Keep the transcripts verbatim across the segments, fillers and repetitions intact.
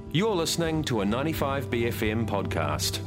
You're listening to a ninety-five B F M podcast.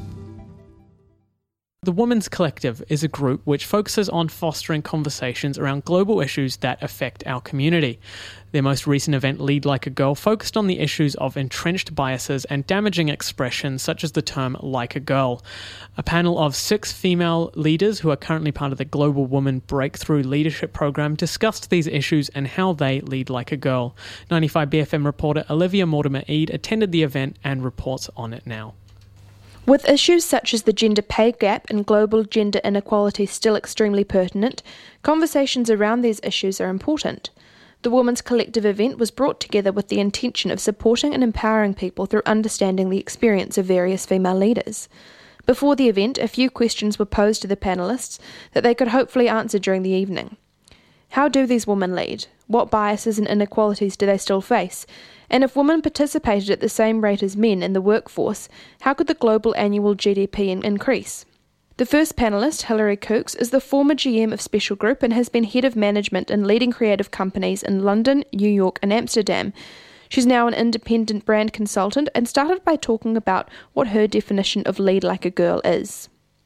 The Women's Collective is a group which focuses on fostering conversations around global issues that affect our community. Their most recent event, Lead Like a Girl, focused on the issues of entrenched biases and damaging expressions such as the term like a girl. A panel of six female leaders who are currently part of the Global Women Breakthrough Leadership Program discussed these issues and how they lead like a girl. ninety-five B F M reporter Olivia Mortimer-Eade attended the event and reports on it now. With issues such as the gender pay gap and global gender inequality still extremely pertinent, conversations around these issues are important. The Women's Collective event was brought together with the intention of supporting and empowering people through understanding the experience of various female leaders. Before the event, a few questions were posed to the panellists that they could hopefully answer during the evening. How do these women lead? What biases and inequalities do they still face? And if women participated at the same rate as men in the workforce, how could the global annual G D P in- increase? The first panellist, Hilary Cooks, is the former G M of Special Group and has been head of management in leading creative companies in London, New York and Amsterdam. She's now an independent brand consultant and started by talking about what her definition of lead like a girl is.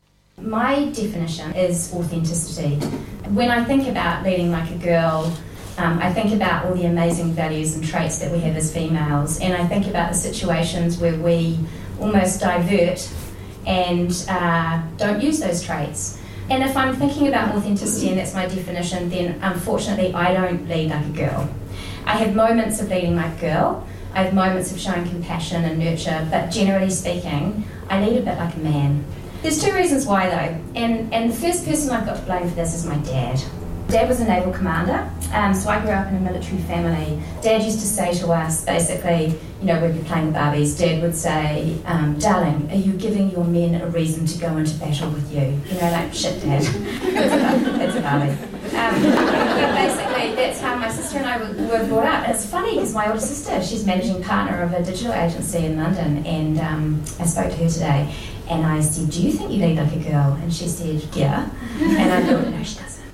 My definition is authenticity. When I think about leading like a girl, Um, I think about all the amazing values and traits that we have as females, and I think about the situations where we almost divert and uh, don't use those traits. And if I'm thinking about authenticity, and that's my definition, then unfortunately I don't lead like a girl. I have moments of leading like a girl, I have moments of showing compassion and nurture, but generally speaking, I lead a bit like a man. There's two reasons why though, and, and the first person I've got to blame for this is my dad. Dad was a naval commander, um, so I grew up in a military family. Dad used to say to us, basically, you know, we'd be playing with Barbies, Dad would say, um, darling, are you giving your men a reason to go into battle with you? You know, like, shit, Dad, that's a Barbie. Um, but basically, that's how my sister and I were, were brought up. And it's funny, because my older sister, she's managing partner of a digital agency in London, and um, I spoke to her today, and I said, do you think you lead like a girl? And she said, yeah. And I thought, no, she doesn't.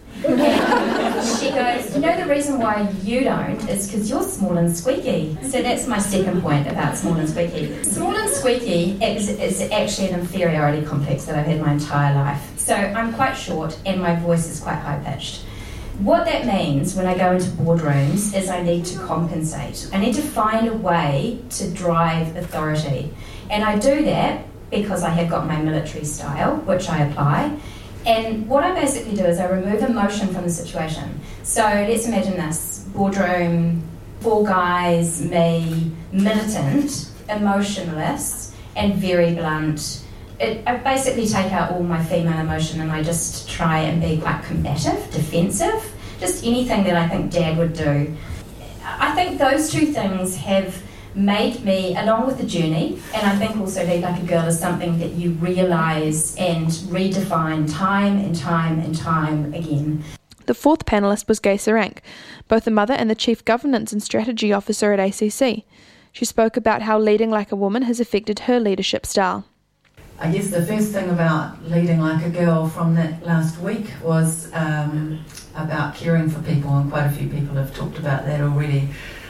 And she goes, you know the reason why you don't is because you're small and squeaky. So that's my second point about small and squeaky. Small and squeaky is, is actually an inferiority complex that I've had my entire life. So I'm quite short and my voice is quite high-pitched. What that means when I go into boardrooms is I need to compensate. I need to find a way to drive authority. And I do that because I have got my military style, which I apply. And what I basically do is I remove emotion from the situation. So let's imagine this, boardroom, four guys, me, militant, emotionless, and very blunt. It, I basically take out all my female emotion and I just try and be quite combative, defensive, just anything that I think Dad would do. I think those two things have made me, along with the journey, and I think also Lead Like a Girl is something that you realise and redefine time and time and time again. The fourth panellist was Gay Sarank, both a mother and the Chief Governance and Strategy Officer at A C C. She spoke about how leading like a woman has affected her leadership style. I guess the first thing about leading like a girl from that last week was um, about caring for people, and quite a few people have talked about that already.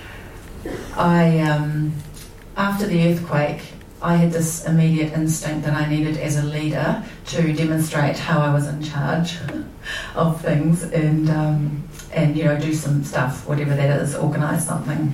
I, um, after the earthquake, I had this immediate instinct that I needed as a leader to demonstrate how I was in charge of things and, um, and you know, do some stuff, whatever that is, organise something.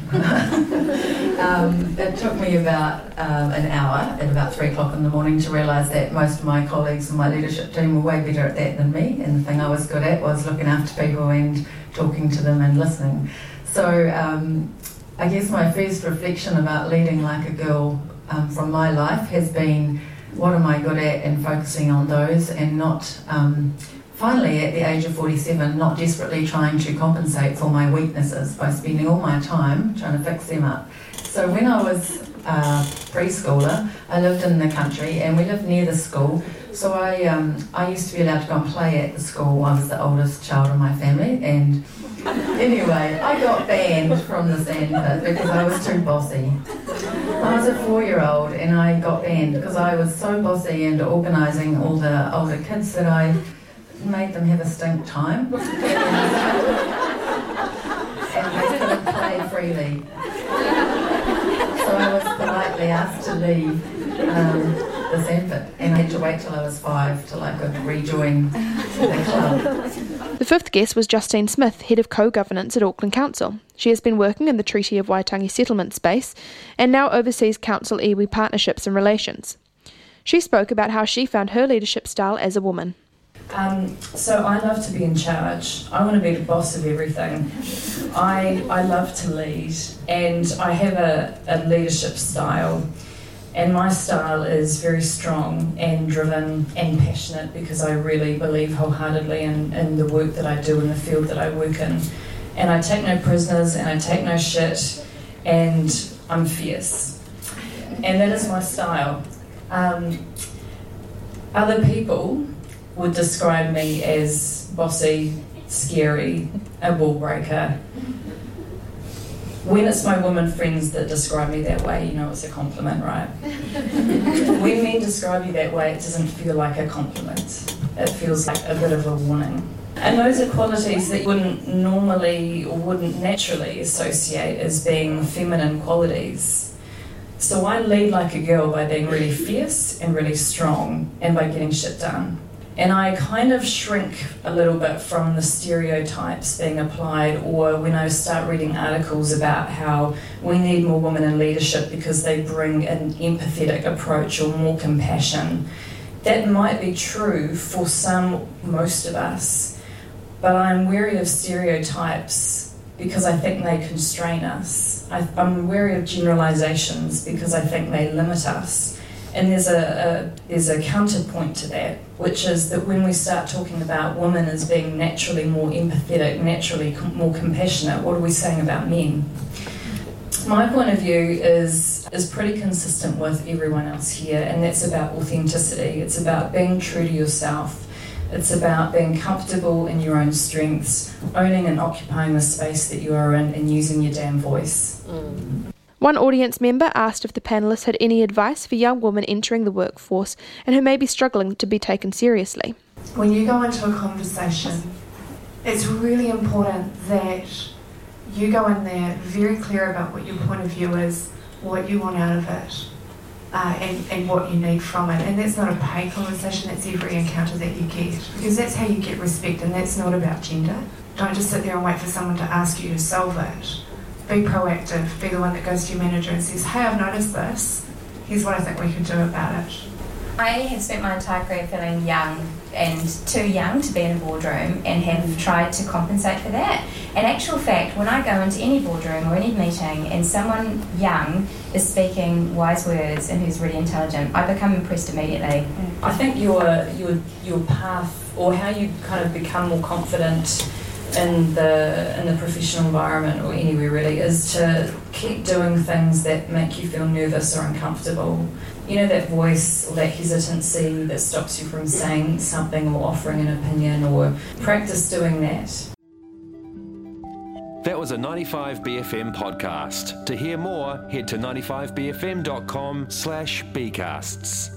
um, it took me about um, an hour at about three o'clock in the morning to realise that most of my colleagues and my leadership team were way better at that than me, and the thing I was good at was looking after people and talking to them and listening. So um, I guess my first reflection about leading like a girl um, from my life has been, what am I good at, and focusing on those, and not, um, finally at the age of forty-seven, not desperately trying to compensate for my weaknesses by spending all my time trying to fix them up. So when I was uh, preschooler, I lived in the country and we lived near the school, so I, um, I used to be allowed to go and play at the school. I was the oldest child in my family, and anyway, I got banned from the sandpit because I was too bossy. I was a four-year-old and I got banned because I was so bossy and organising all the older kids that I made them have a stink time. And they couldn't play freely. So I was politely asked to leave um, the Sanford, and I had to wait till I was five till I could rejoin the club. The fifth guest was Justine Smith, Head of Co-Governance at Auckland Council. She has been working in the Treaty of Waitangi settlement space and now oversees council iwi partnerships and relations. She spoke about how she found her leadership style as a woman. Um, so I love to be in charge. I want to be the boss of everything. I I love to lead, and I have a, a leadership style, and my style is very strong and driven and passionate because I really believe wholeheartedly in, in the work that I do in the field that I work in. And I take no prisoners and I take no shit, and I'm fierce. And that is my style. Um, other people would describe me as bossy, scary, a wall breaker. When it's my women friends that describe me that way, you know it's a compliment, right? When men describe you that way, it doesn't feel like a compliment. It feels like a bit of a warning. And those are qualities that you wouldn't normally or wouldn't naturally associate as being feminine qualities. So I lead like a girl by being really fierce and really strong and by getting shit done. And I kind of shrink a little bit from the stereotypes being applied, or when I start reading articles about how we need more women in leadership because they bring an empathetic approach or more compassion. That might be true for some, most of us, but I'm wary of stereotypes because I think they constrain us. I, I'm wary of generalisations because I think they limit us. And there's a, a there's a counterpoint to that, which is that when we start talking about women as being naturally more empathetic, naturally com- more compassionate, what are we saying about men? My point of view is is pretty consistent with everyone else here, and that's about authenticity. It's about being true to yourself. It's about being comfortable in your own strengths, owning and occupying the space that you are in, and using your damn voice. Mm. One audience member asked if the panellists had any advice for young women entering the workforce and who may be struggling to be taken seriously. When you go into a conversation, it's really important that you go in there very clear about what your point of view is, what you want out of it, uh, and, and what you need from it. And that's not a paid conversation, that's every encounter that you get, because that's how you get respect, and that's not about gender. Don't just sit there and wait for someone to ask you to solve it. Be proactive, be the one that goes to your manager and says, hey, I've noticed this, here's what I think we could do about it. I have spent my entire career feeling young and too young to be in a boardroom, and have tried to compensate for that. In actual fact, when I go into any boardroom or any meeting and someone young is speaking wise words and who's really intelligent, I become impressed immediately. I think your your your path, or how you kind of become more confident in the in the professional environment or anywhere really, is to keep doing things that make you feel nervous or uncomfortable. You know, that voice or that hesitancy that stops you from saying something or offering an opinion, or practice doing that. That was a ninety-five B F M podcast. To hear more, head to ninety-five b f m dot com slash bcasts.